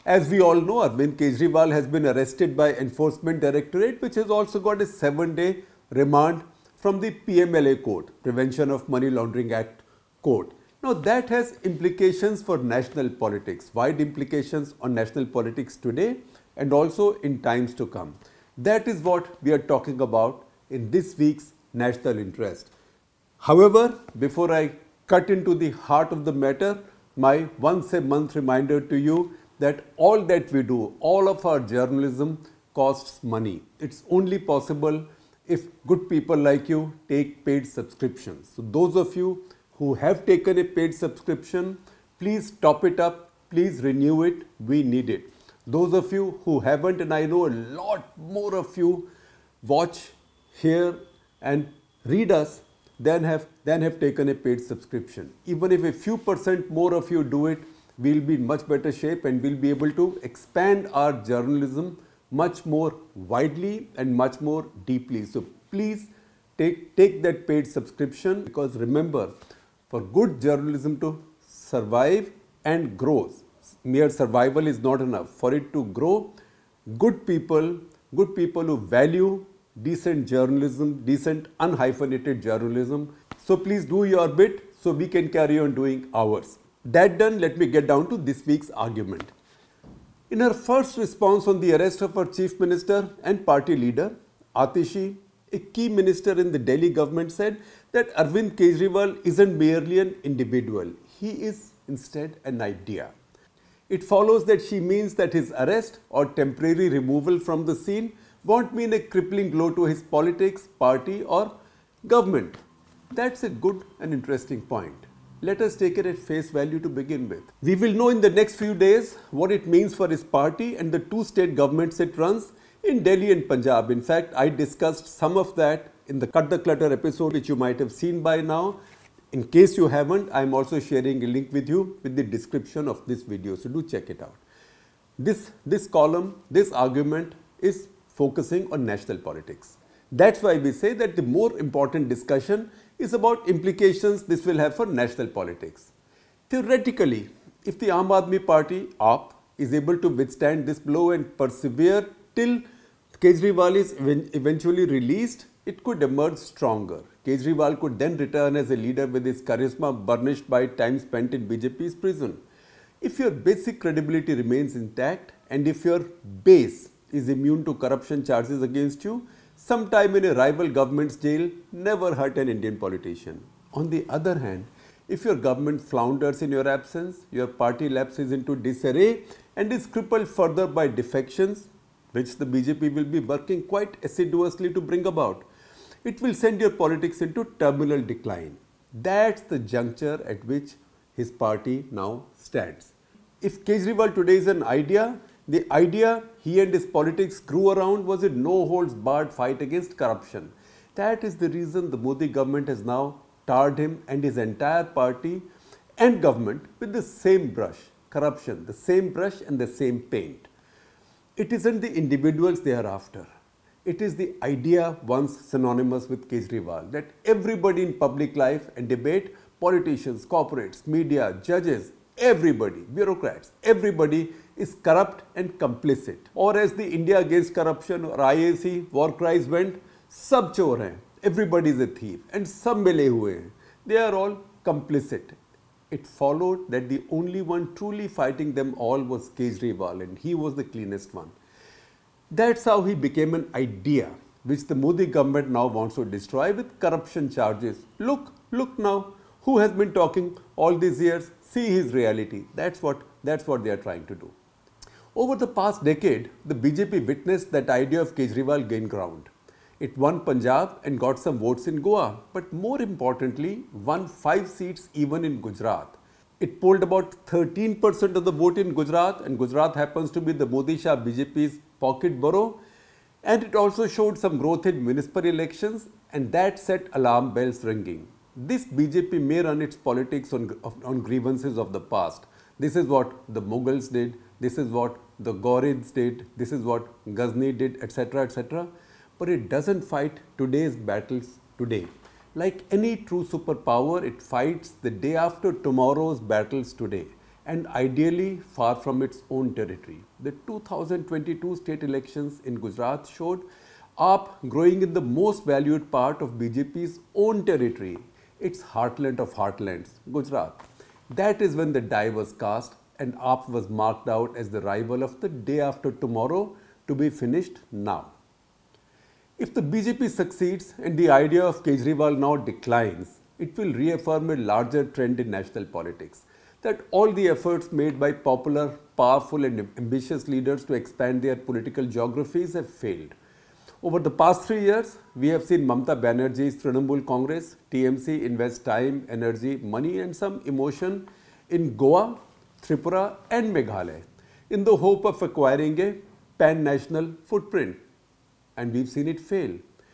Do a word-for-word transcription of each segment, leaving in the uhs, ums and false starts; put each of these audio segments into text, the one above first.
As we all know, Arvind Kejriwal has been arrested by Enforcement Directorate, which has also got a seven-day remand from the P M L A court, Prevention of Money Laundering Act court. Now that has implications for national politics, wide implications on national politics today and also in times to come. That is what we are talking about in this week's National Interest. However, before I cut into the heart of the matter, my once a month reminder to you that all that we do, all of our journalism costs money. It's only possible if good people like you take paid subscriptions. So those of you who have taken a paid subscription, please top it up, please renew it, we need it. Those of you who haven't, and I know a lot more of you watch, hear and read us than have, than have taken a paid subscription. Even if a few percent more of you do it, we'll be in much better shape and we'll be able to expand our journalism much more widely and much more deeply. So please take, take that paid subscription, because remember, for good journalism to survive and grow, mere survival is not enough. For it to grow, good people, good people who value decent journalism, decent unhyphenated journalism. So please do your bit so we can carry on doing ours. That done, let me get down to this week's argument. In her first response on the arrest of our Chief Minister and party leader, Atishi, a key minister in the Delhi government, said that Arvind Kejriwal isn't merely an individual, he is instead an idea. It follows that she means that his arrest or temporary removal from the scene won't mean a crippling blow to his politics, party or government. That's a good and interesting point. Let us take it at face value to begin with. We will know in the next few days what it means for his party and the two state governments it runs in Delhi and Punjab. In fact, I discussed some of that in the Cut the Clutter episode, which you might have seen by now. In case you haven't, I am also sharing a link with you with the description of this video, so do check it out. This, this column, this argument is focusing on national politics. That's why we say that the more important discussion is about implications this will have for national politics. Theoretically, if the Aam Aadmi Party, A A P, is able to withstand this blow and persevere till Kejriwal is eventually released, it could emerge stronger. Kejriwal could then return as a leader with his charisma burnished by time spent in B J P's prison. If your basic credibility remains intact and if your base is immune to corruption charges against you, some time in a rival government's jail never hurt an Indian politician. On the other hand, if your government flounders in your absence, your party lapses into disarray and is crippled further by defections, which the B J P will be working quite assiduously to bring about, it will send your politics into terminal decline. That's the juncture at which his party now stands. If Kejriwal today is an idea, the idea he and his politics grew around was a no-holds-barred fight against corruption. That is the reason the Modi government has now tarred him and his entire party and government with the same brush, corruption, the same brush and the same paint. It isn't the individuals they are after. It is the idea once synonymous with Kejriwal, that everybody in public life and debate, politicians, corporates, media, judges, everybody, bureaucrats, everybody is corrupt and complicit. Or as the India Against Corruption or I A C war cries went, sab chor hain, everybody is a thief and sab mile hue hain. They are all complicit. It followed that the only one truly fighting them all was Kejriwal, and he was the cleanest one. That's how he became an idea, which the Modi government now wants to destroy with corruption charges. Look, look now, who has been talking all these years? See his reality. That's what, that's what they are trying to do. Over the past decade, the B J P witnessed that idea of Kejriwal gain ground. It won Punjab and got some votes in Goa, but more importantly, won five seats even in Gujarat. It polled about thirteen percent of the vote in Gujarat, and Gujarat happens to be the Modi Shah B J P's pocket borough. And it also showed some growth in municipal elections, and that set alarm bells ringing. This B J P may run its politics on, on grievances of the past. This is what the Mughals did, this is what the Ghurids did, this is what Ghazni did, et cetera, et cetera. But it doesn't fight today's battles today. Like any true superpower, it fights the day after tomorrow's battles today. and ideally far from its own territory. The two thousand twenty-two state elections in Gujarat showed A P growing in the most valued part of B J P's own territory, its heartland of heartlands, Gujarat. That is when the die was cast and A P was marked out as the rival of the day after tomorrow to be finished now. If the B J P succeeds and the idea of Kejriwal now declines, it will reaffirm a larger trend in national politics, that all the efforts made by popular, powerful and ambitious leaders to expand their political geographies have failed. Over the past three years, we have seen Mamata Banerjee's Trinamool Congress, T M C invest time, energy, money and some emotion in Goa, Tripura and Meghalaya in the hope of acquiring a pan-national footprint. And we've seen it fail.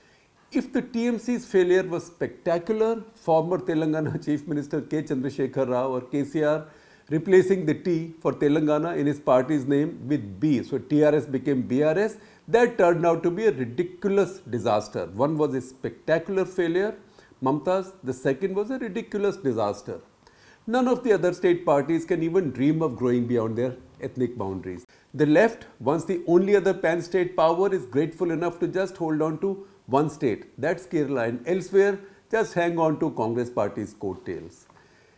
If the T M C's failure was spectacular, former Telangana Chief Minister K. Chandrasekhar Rao or K C R replacing the T for Telangana in his party's name with B, so T R S became B R S, that turned out to be a ridiculous disaster. One was a spectacular failure, Mamata's, the second was a ridiculous disaster. None of the other state parties can even dream of growing beyond their ethnic boundaries. The left, once the only other pan-state power, is grateful enough to just hold on to one state, that's Kerala, and elsewhere just hang on to Congress party's coattails.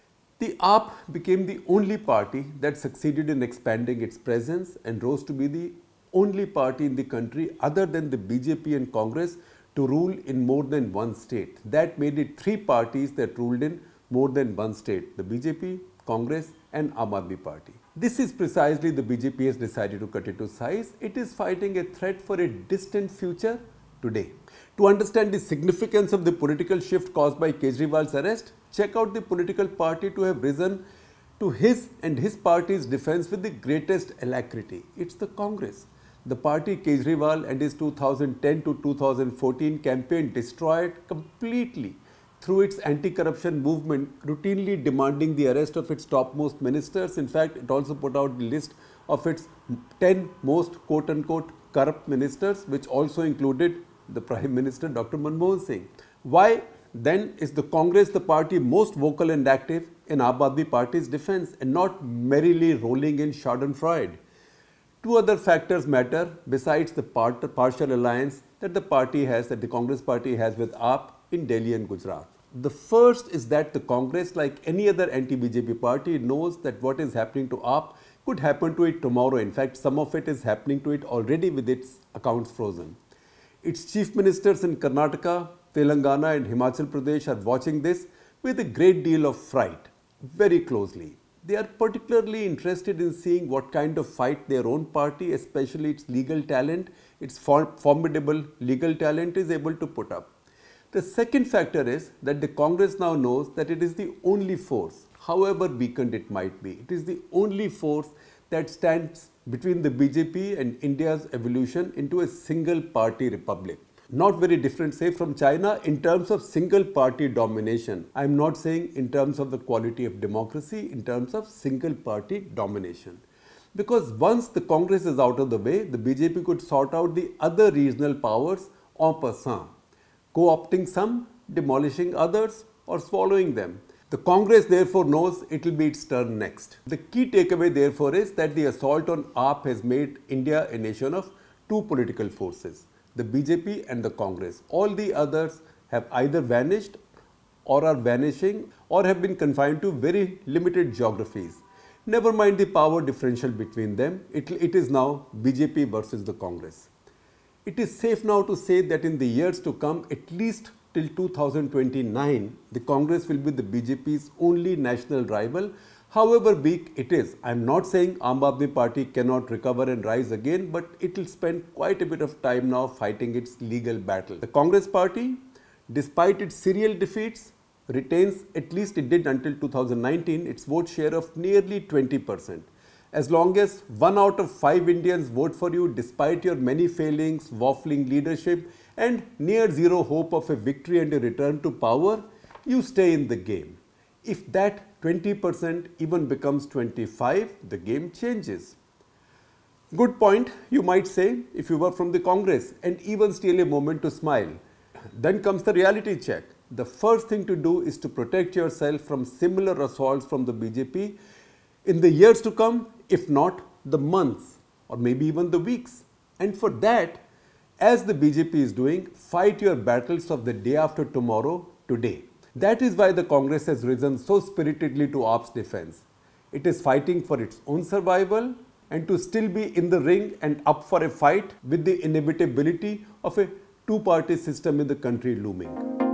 The A P became the only party that succeeded in expanding its presence and rose to be the only party in the country other than the B J P and Congress to rule in more than one state. That made it three parties that ruled in more than one state, the B J P, Congress and Aam Aadmi Party. This is precisely the B J P has decided to cut into size. It is fighting a threat for a distant future today. To understand the significance of the political shift caused by Kejriwal's arrest, check out the political party to have risen to his and his party's defense with the greatest alacrity. It's the Congress. The party Kejriwal and his two thousand ten to two thousand fourteen campaign destroyed completely through its anti-corruption movement, routinely demanding the arrest of its topmost ministers. In fact, it also put out the list of its ten most quote-unquote corrupt ministers, which also included the Prime Minister Doctor Manmohan Singh. Why then is the Congress the party most vocal and active in Aam Aadmi Party's defense and not merrily rolling in schadenfreude? Two other factors matter besides the part, partial alliance that the party has, that the Congress party has with A P in Delhi and Gujarat. The first is that the Congress, like any other anti-B J P party, knows that what is happening to A P could happen to it tomorrow. In fact, some of it is happening to it already with its accounts frozen. Its chief ministers in Karnataka, Telangana and Himachal Pradesh are watching this with a great deal of fright, very closely. They are particularly interested in seeing what kind of fight their own party, especially its legal talent, its formidable legal talent, is able to put up. The second factor is that the Congress now knows that it is the only force, however weakened it might be, it is the only force that stands between the B J P and India's evolution into a single party republic. Not very different, say, from China in terms of single party domination. I am not saying in terms of the quality of democracy, in terms of single party domination. Because once the Congress is out of the way, the B J P could sort out the other regional powers en passant, co-opting some, demolishing others or swallowing them. The Congress therefore knows it will be its turn next. The key takeaway therefore is that the assault on A P has made India a nation of two political forces, the B J P and the Congress. All the others have either vanished or are vanishing or have been confined to very limited geographies. Never mind the power differential between them, it, it is now B J P versus the Congress. It is safe now to say that in the years to come, at least till two thousand twenty-nine, the Congress will be the B J P's only national rival, however weak it is. I am not saying Aam Aadmi Party cannot recover and rise again, but it will spend quite a bit of time now fighting its legal battle. The Congress Party, despite its serial defeats, retains, at least it did until two thousand nineteen, its vote share of nearly twenty percent. As long as one out of five Indians vote for you despite your many failings, waffling leadership and near zero hope of a victory and a return to power, you stay in the game. If that twenty percent even becomes twenty-five, the game changes. Good point, you might say, if you were from the Congress, and even steal a moment to smile. Then comes the reality check. The first thing to do is to protect yourself from similar assaults from the B J P in the years to come, if not the months or maybe even the weeks. And for that, as the B J P is doing, fight your battles of the day after tomorrow today. That is why the Congress has risen so spiritedly to AAP's defense. It is fighting for its own survival and to still be in the ring and up for a fight with the inevitability of a two-party system in the country looming.